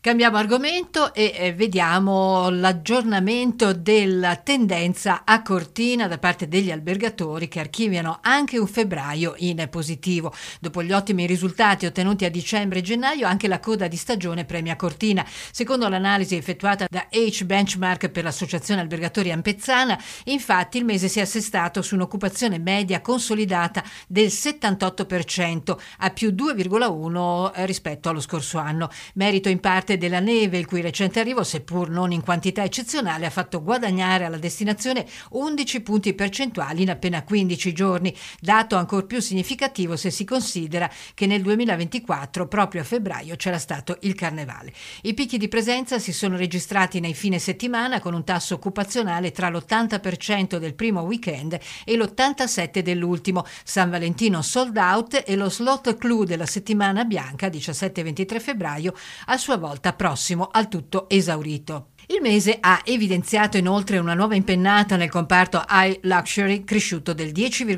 Cambiamo argomento e vediamo l'aggiornamento della tendenza a Cortina da parte degli albergatori che archiviano anche un febbraio in positivo. Dopo gli ottimi risultati ottenuti a dicembre e gennaio, anche la coda di stagione premia Cortina. Secondo l'analisi effettuata da H Benchmark per l'Associazione Albergatori Ampezzana, infatti il mese si è assestato su un'occupazione media consolidata del 78%, a più 2,1 rispetto allo scorso anno. Merito in parte della neve, il cui recente arrivo, seppur non in quantità eccezionale, ha fatto guadagnare alla destinazione 11 punti percentuali in appena 15 giorni, dato ancor più significativo se si considera che nel 2024, proprio a febbraio, c'era stato il carnevale. I picchi di presenza si sono registrati nei fine settimana con un tasso occupazionale tra l'80% del primo weekend e l'87% dell'ultimo. San Valentino sold out e lo slot clou della settimana bianca 17-23 febbraio a sua volta prossimo al tutto esaurito. Il mese ha evidenziato inoltre una nuova impennata nel comparto high luxury, cresciuto del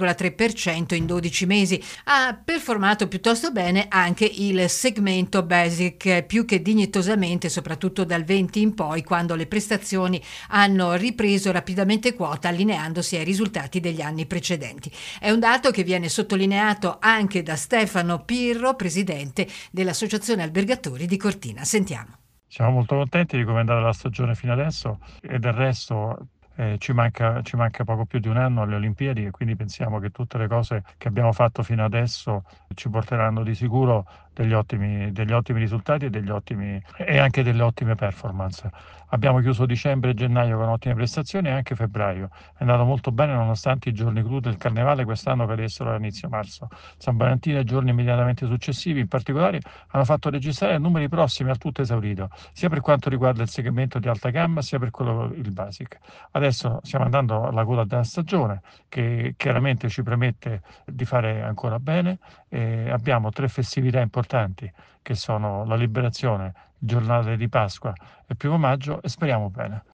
10,3% in 12 mesi. Ha performato piuttosto bene anche il segmento basic, più che dignitosamente, soprattutto dal 20 in poi, quando le prestazioni hanno ripreso rapidamente quota, allineandosi ai risultati degli anni precedenti. È un dato che viene sottolineato anche da Stefano Pirro, presidente dell'Associazione Albergatori di Cortina. Sentiamo. Siamo molto contenti di come è andata la stagione fino adesso e del resto ci manca poco più di un anno alle Olimpiadi e quindi pensiamo che tutte le cose che abbiamo fatto fino adesso ci porteranno di sicuro degli ottimi risultati e anche delle ottime performance. Abbiamo chiuso dicembre e gennaio con ottime prestazioni e anche febbraio. È andato molto bene nonostante i giorni clou del carnevale quest'anno cadessero a inizio marzo. San Valentino e i giorni immediatamente successivi in particolare hanno fatto registrare numeri prossimi al tutto esaurito, sia per quanto riguarda il segmento di alta gamma sia per quello il basic. Adesso stiamo andando alla coda della stagione che chiaramente ci permette di fare ancora bene. Abbiamo 3 festività importanti che sono la Liberazione, giornate di Pasqua e Primo Maggio e speriamo bene.